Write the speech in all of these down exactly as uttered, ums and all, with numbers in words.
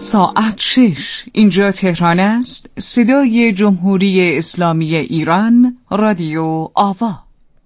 ساعت شش. اینجا تهران است. صدای جمهوری اسلامی ایران، رادیو آوا.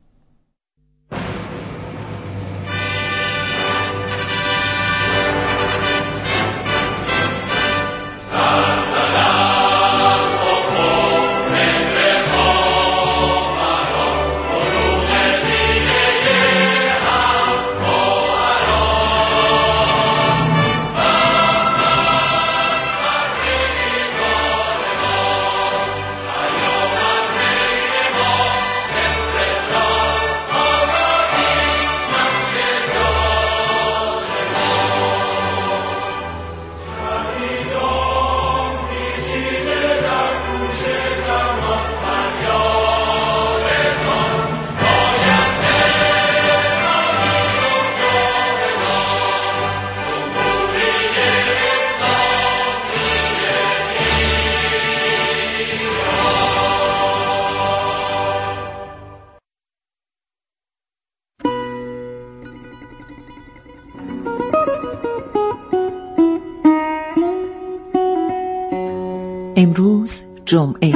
امروز جمعه،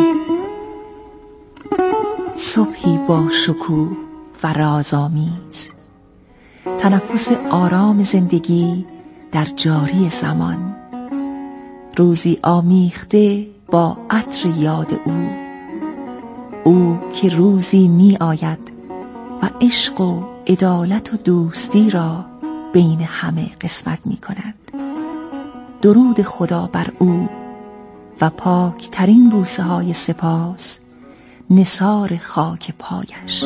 صبحی با شکوه و رازآمیز، تنفس آرام زندگی در جاری زمان، روزی آمیخته با عطر یاد او، او که روزی می آید و عشق و عدالت و دوستی را بین همه قسمت می کند. درود خدا بر او و پاک ترین بوسه های سپاس نثار خاک پایش.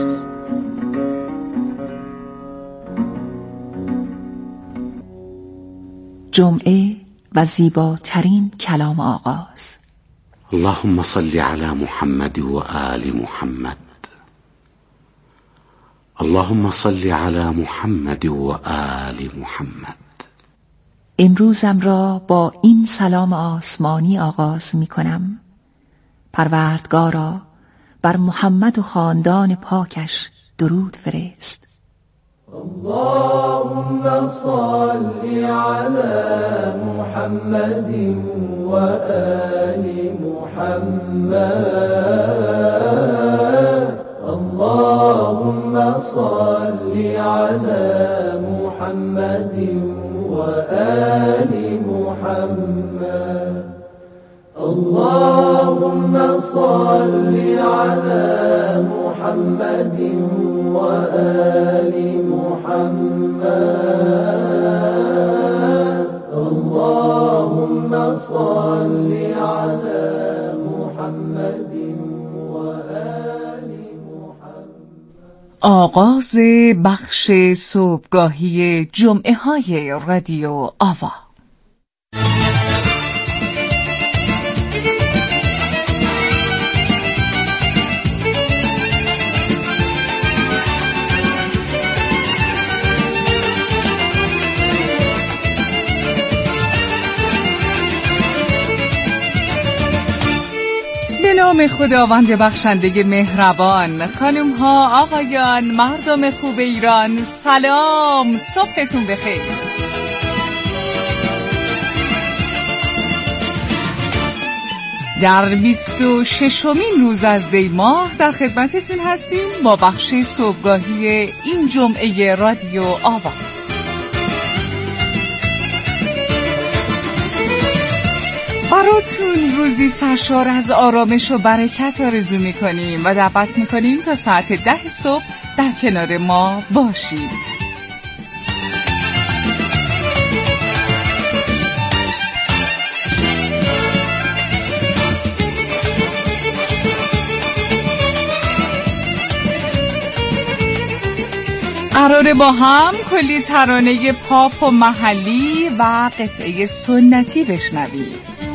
جمعه و زیباترین کلام آغاز. اللهم صل على محمد و آل محمد. اللهم صل على محمد و آل محمد. امروزم را با این سلام آسمانی آغاز می کنم: پروردگارا بر محمد و خاندان پاکش درود فرست. اللهم صل على محمد و آل محمد. اللهم صل على محمد و آل محمد. اللهم صل على محمد و آل محمد. اللهم صل على محمد و آل محمد. آغاز بخش صبحگاهی جمعه های رادیو آوا. به نام خداوند بخشنده مهربان. خانم ها، آقایان، مردم خوب ایران، سلام، صبحتون بخیر. در بیست و ششمین روز از دی ماه در خدمتتون هستیم با بخش صبحگاهی این جمعه رادیو آوا. براتون روزی سرشار از آرامش و برکت آرزو می‌کنیم و دعوت می‌کنیم تا ساعت ده صبح در کنار ما باشید. قراره با هم کلی ترانه پاپ و محلی و قطعه سنتی بشنویم.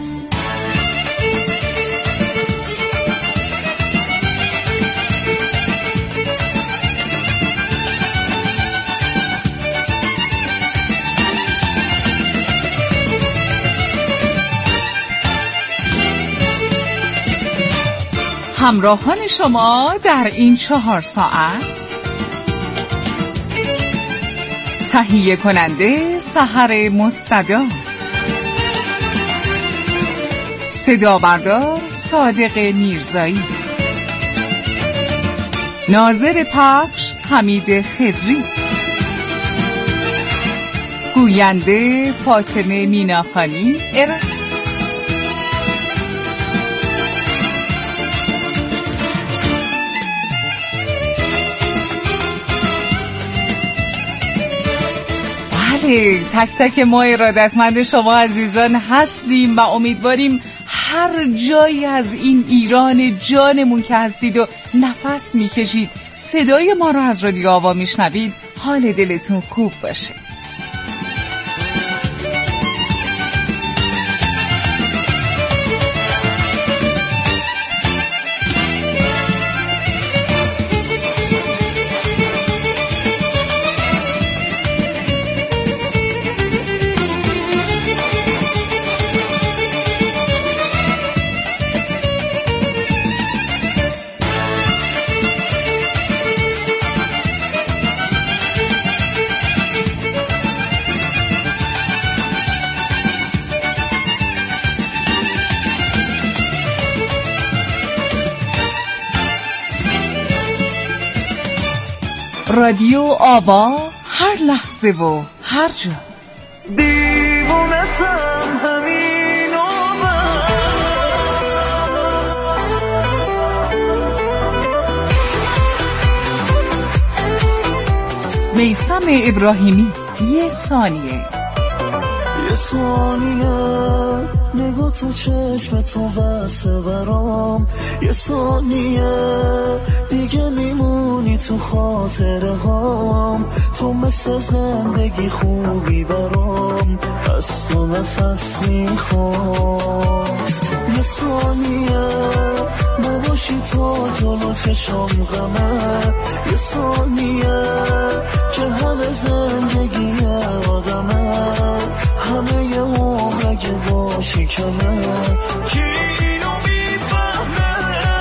همراهان شما در این چهار ساعت: تهیه کننده سحر مستدام، صدا بردار صادق میرزایی، ناظر پخش حمید خضری، گوینده فاطمه میناخانی ارائه. بله، تک تک ما ارادتمند شما عزیزان هستیم و امیدواریم هر جایی از این ایران جانمون که هستید و نفس میکشید صدای ما رو از رادیو آوا میشنوید حال دلتون خوب باشه. رادیو آوا، هر لحظه و هر جا. دیوونتم همین میثم ابراهیمی، یه ثانیه. یه ثانیه نگاه تو چشم تو بسه برام، یه ثانیه دیگه میمونی تو خاطره هام، تو مثل زندگی خوبی برام، از تو نفس میخوام. یه ثانیه نباشی تو جلو چشم غمه، یه ثانیه که همه زندگی آدمه، همه یه عمر اگه باشی کمه، کی اینو میفهمه؟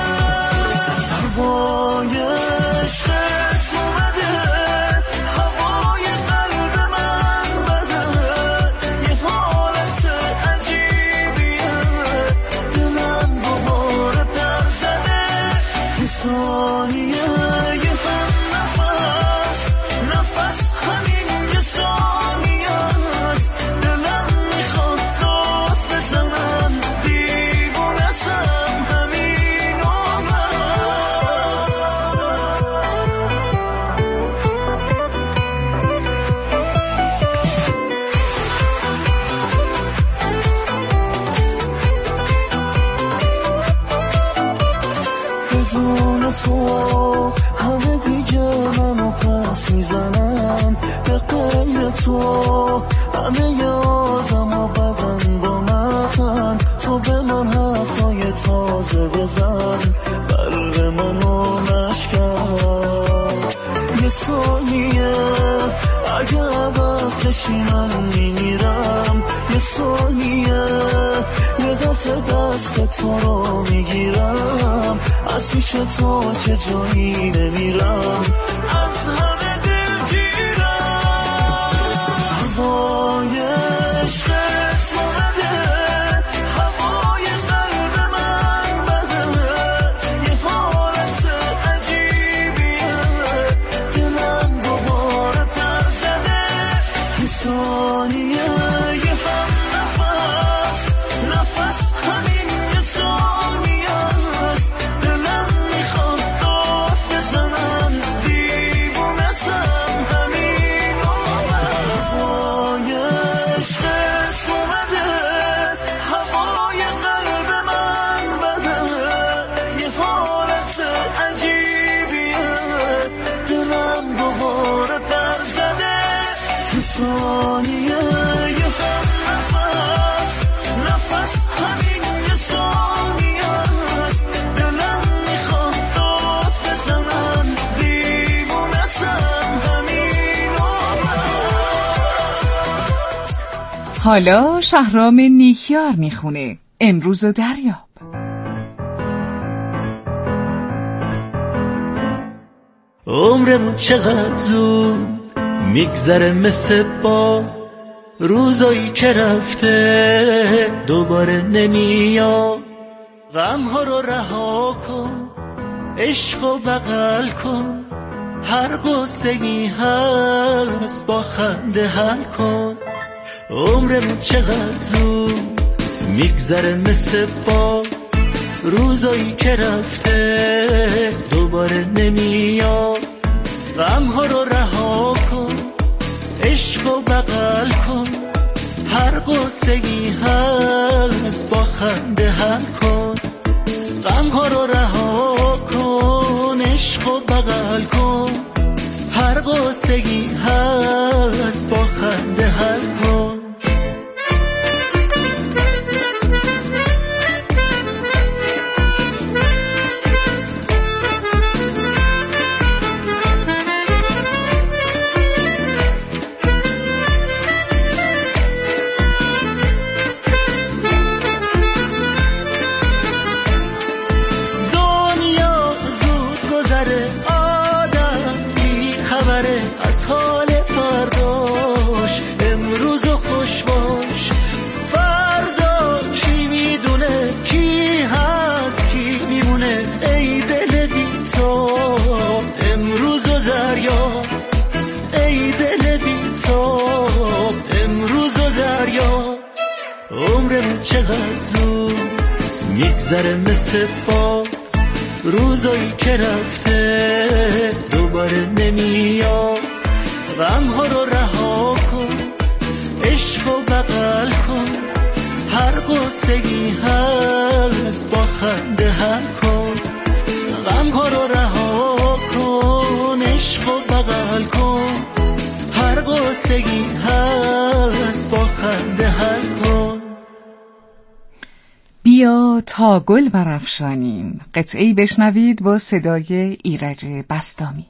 هوای عشقت اومده، هوای قلب من بده، یه حالت عجیبیه، دلم دوباره پر زده. یه ثانیه یه هم نفس، نفس همین یه ثانیه است، دلم میخواد داد بزنم، دیوونتم همین آمد. بدون تو همه دیگه منو پس میزنم، به غیر تو همه یادم و بدن با من، تو به من حرفای تازه بزن، قلب منو نشکن. یه ثانیه اگه عوض بشی من میمیرم، یه ثانیه یه دفعه دست تو رو میگیرم، از پیش تو چه جایی نمیرم، از همه دلگیرم. هوای عشقت اومده، هوای قلب من بده، یه حالت عجیبیه، دلم دوباره پر زده. یه ثانیه یه هم نفس، نفس همین یه ثانیه است، دلم میخواد داد بزنم، دیوونتم همین آمد. هوای عشقت اومده، هوای قلب من بده، یه حالت عجیبیه، دلم دوباره پر زده. یه ثانیه یه هم نفس، نفس همین یه ثانیه است، دلم میخواد داد بزنم، دیوونتم همین آمد. حالا شهرام نیکیار میخونه امروز و دریاب. عمرمون چقدر زود میگذره مثل با روزایی که رفته دوباره نمیاد. غم ها رو رها کن، عشق و بغل کن، هر قصه‌ای هست با خنده حل کن. عمرمون چقدر زود میگذره مثل باد، روزایی که رفته دوباره نمیاد. غم ها رو رها کن، عشق و بغل کن، هر قصه‌ای هست با خنده حل کن. غم ها رو رها کن، عشق و بغل کن، هر قصه‌ای هست با خنده حل کن. چقدر زود میگذره مثل باد، روزایی که رفته دوباره نمیاد. غم ها رو رها کن، عشق و بغل کن، هر قصه‌ای هست با خنده حل کن. غم ها رو رها کن، عشق و بغل کن، هر قصه‌ای هست با خنده حل کن. بیا تا گل برافشانیم، قطعه‌ای بشنوید با صدای ایرج بسطامی.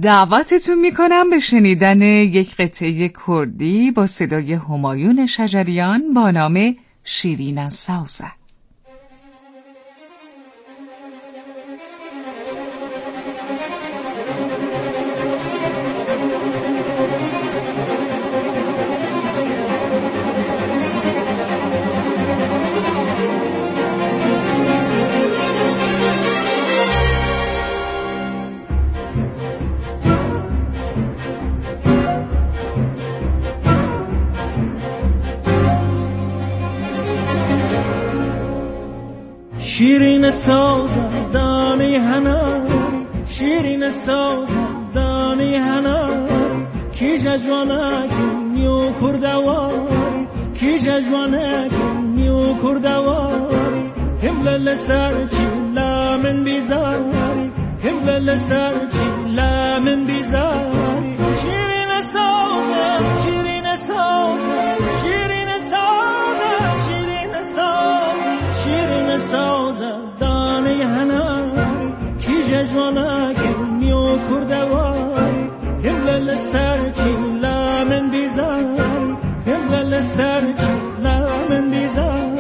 دعوتتون میکنم به شنیدن یک قطعه کردی با صدای همایون شجریان با نام شیرین از سوزه. شیرین سازم دانی هناری شیرین سازم دانی هناری کی جوانکی نیو کردواری کی جوانکی نیو کردواری همل سر چی لامن بیزاری همل سر چی لامن بیزاری شیرین سازم شیرین سازم شیرین سازم شیرین سازم شیرین سازم دانی هناری کی جوانکی نیو کردواری همل سر چی لامن بیزاری همل سر چی لامن بیزاری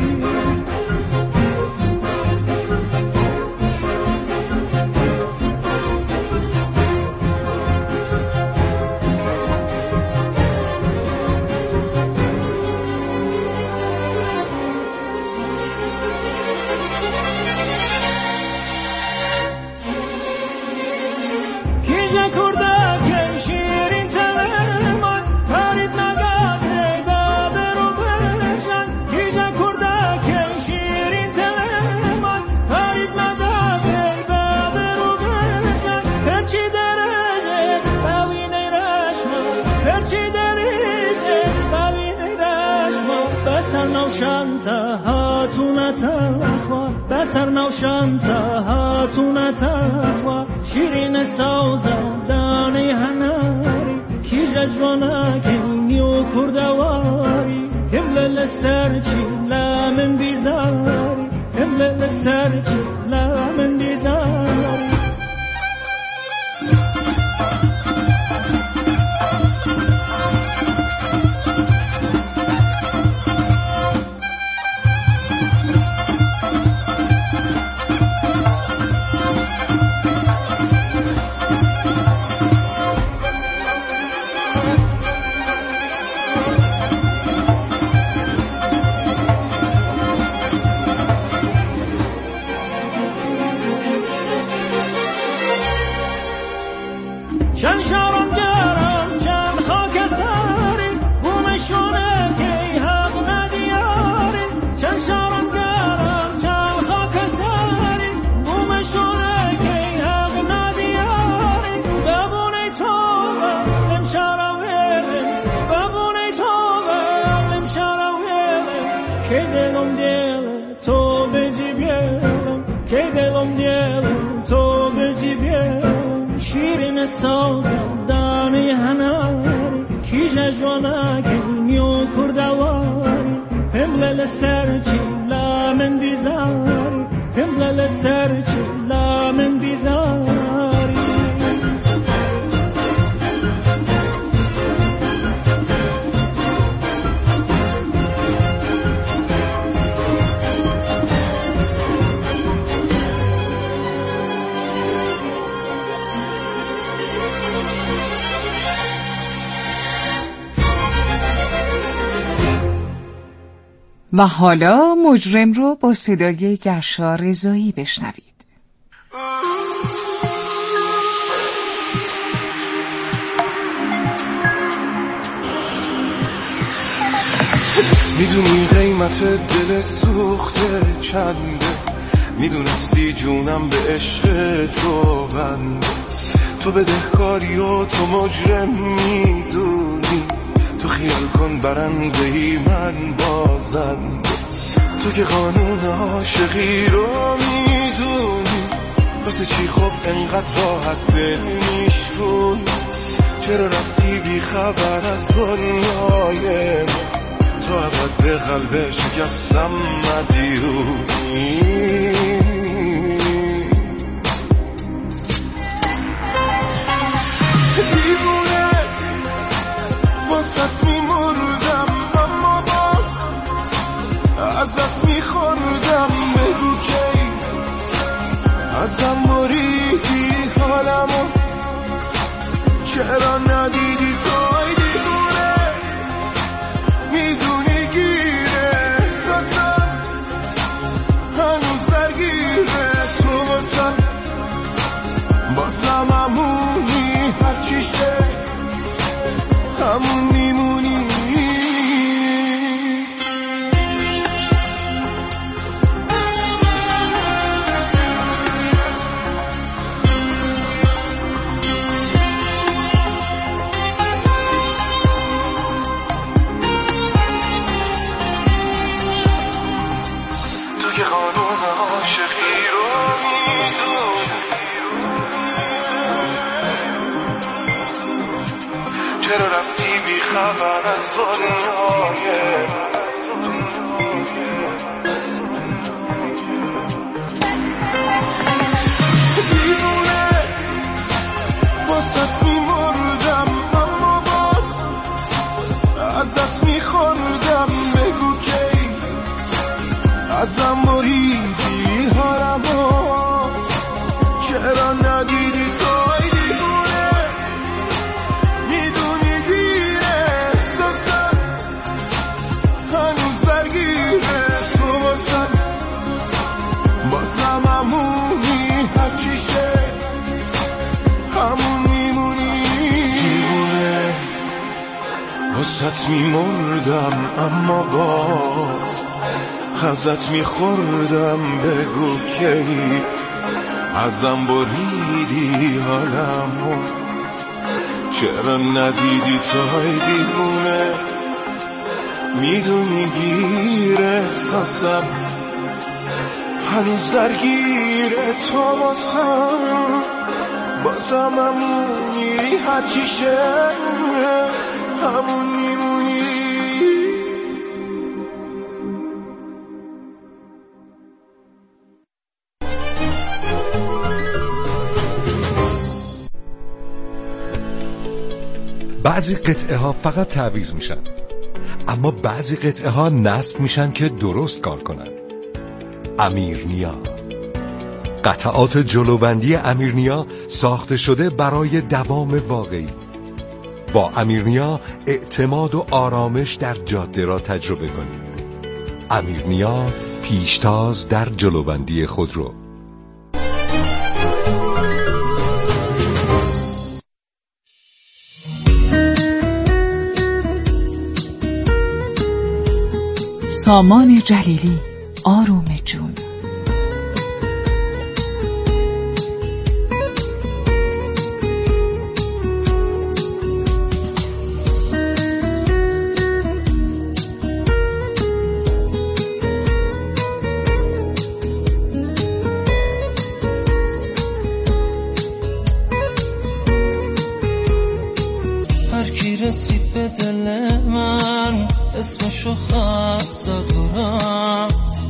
بسر نوشم تا هاتون تخوا شیرین سازم دانی هناری کی جوانکی نیو کردواری همل سر چی لامن بیزاری همل سر چی لامن بیزاری چند شارم گرم چند خاک ساری بومشونه که حق ندیاری چند شارم گرم چند خاک ساری بومشونه که حق ندیاری ببونه توبه نمشارا ویلم ببونه توبه نمشارا ویلم که دلم دیل تو بجی بیلم که دلم دیل تو بجی بیلم شیرین سازم دانی هناری کی جوانکی نیو کردواری همل سر چی لامن بیزاری همل سر چی لامن بیزاری و حالا مجرم رو با صدای گرشا رضایی بشنوید. میدونی قیمت دل سوخته چنده میدونستی جونم به عشق تو بنده تو بدهکاری و تو مجرم میدونی تو خیال کن برنده ای من بازنده تو که قانون عاشقی رو میدونی واسه چی خب انقدر راحت دل میشون چرا رفتی بی خبر از دنیای من تو ابد به قلب شکستم مدیونی که قانون عاشقی رو میدونی، چرا رفتی بی خبر از دنیای دیوونه؟ باست میمردم اما باز ازت میخوردم، بگو کی ازم بریدی حالمو، چرا ندیدی توی دیوونه؟ میدونی دیره احساسم هنوز درگیره تو بازم، بازم همونی هرچی شه همون میمونی. دیوونه واسط میمردم اما باز ازت میخوردم، بگو کی ازم بریدی حالمو، چرا ندیدی توی دیوونه؟ میدونی گیر احساسم هنوز درگیره تو واسم، بازم همونی هرچی شه همون میمونی. بعضی قطعه ها فقط تعویض میشن، اما بعضی قطعه ها نصب میشن که درست کار کنن. امیرنیا، قطعات جلوبندی امیرنیا ساخته شده برای دوام واقعی. با امیرنیا اعتماد و آرامش در جاده را تجربه کنید. امیرنیا، پیشتاز در جلوبندی خودرو. سامان جلیلی، آروم جون. هر کی رسید به دل من اسمشو خط زد و رفت،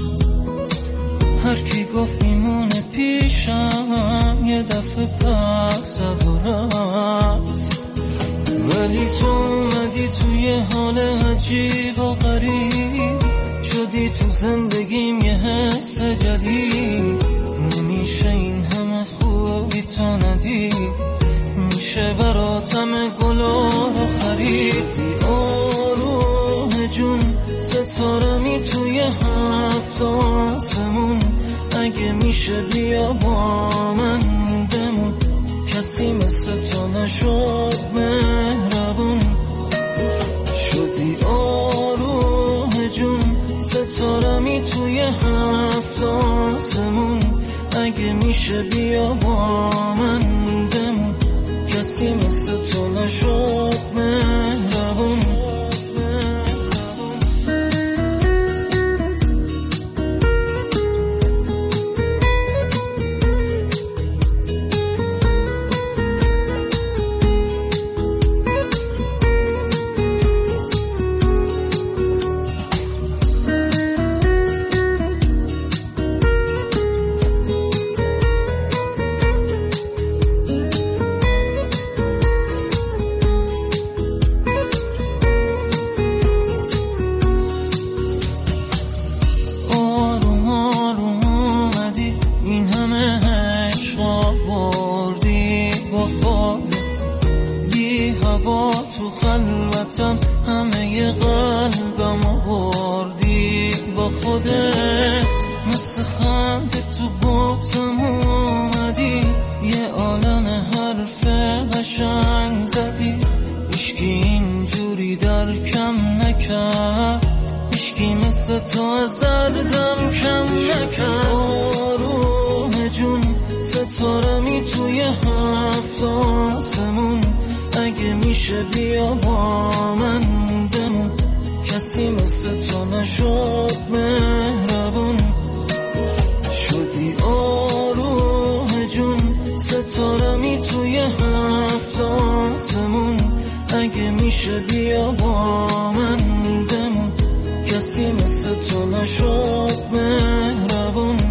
هر کی گفت میمونه پیشم یه دفعه پر زد و رفت، ولی تو اومدی توی حال عجیب و غریب، شدی تو زندگیم یه حس جدید. نمیشه این همه خوبی تو ندید، میشه براتم گلا رو خرید. آروم جون ستاره می توی هفت آسمون، اگه میشه بیا با من بمون، کسی مثل تو نشد مهربون. شدی آروم جون ستاره می توی هفت آسمون، اگه میشه بیا با من بمون، کسی مثل تو نشد مهربون. همه قلبم آوردی با خودت، مثل خنده تو بغزم اومدی، یه عالم حرف قشنگ زدی. عشقی اینجوری درکم نکرد، عشقی مثل تو از دردم کم نکرد. آروم جون ستاره می توی هفت آسمون، اگه میشه بیا با من بمون، کسی مثل تو نشد مهربون. میشه بیا با من بمون، کسی مثل تو نشد مهربون.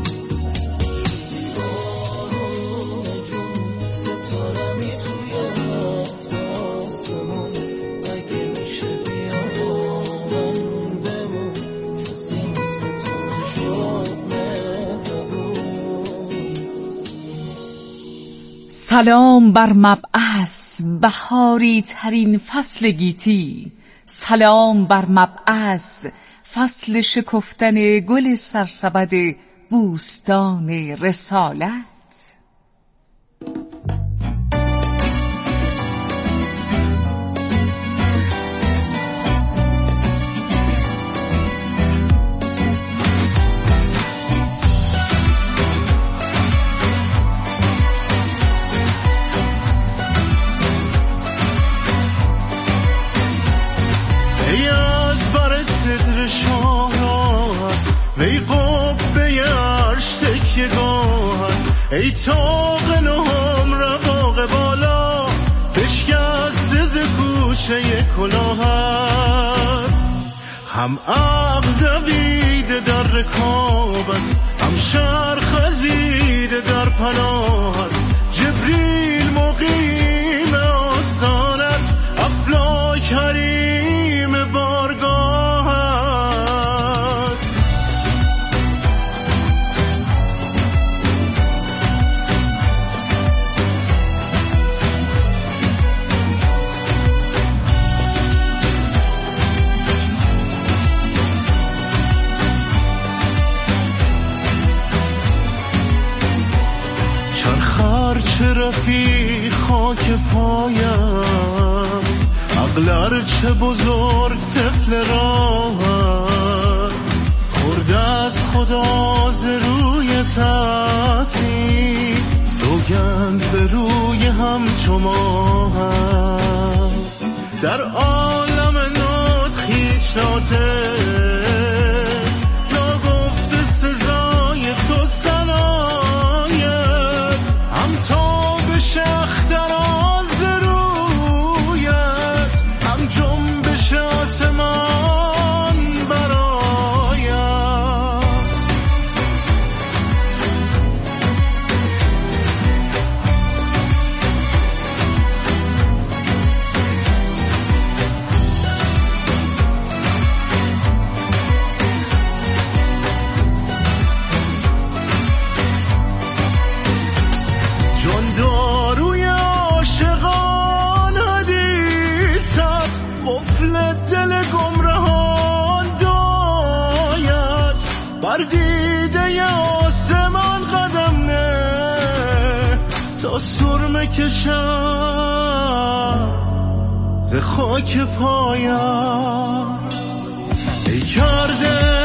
سلام بر مبعث بهاری ترین فصل گیتی، سلام بر مبعث فصل شکفتن گل سرسبد بوستان رسالت. ای قبه عرش تکیه‌گاهت، ای طاق نهم رواق بالا، بشکسته ز گوشه کلاهت. هم عقل دویده در رکابت، هم شر خزیده در پناهت. جبریل مقیم آستانت، افلاک حریم بارگاهت. چه رفیق خاک پایم، عقلر چه بزرگ طفل راهم. خورده از خدا ز روی تأثیر، سوگند به روی همچو ماهم. در عالم نطق هیچ ناطق ناگفته سزای تو ثنایت. هم تا به شختران ز رویت، هم جنبش آسمان برایت. داروی عاشقان حدیثت، قفل دل گمرهان داید. بر دیده آسمان قدم نه، تا سرمه کشم ز خاک پایم. ای کرده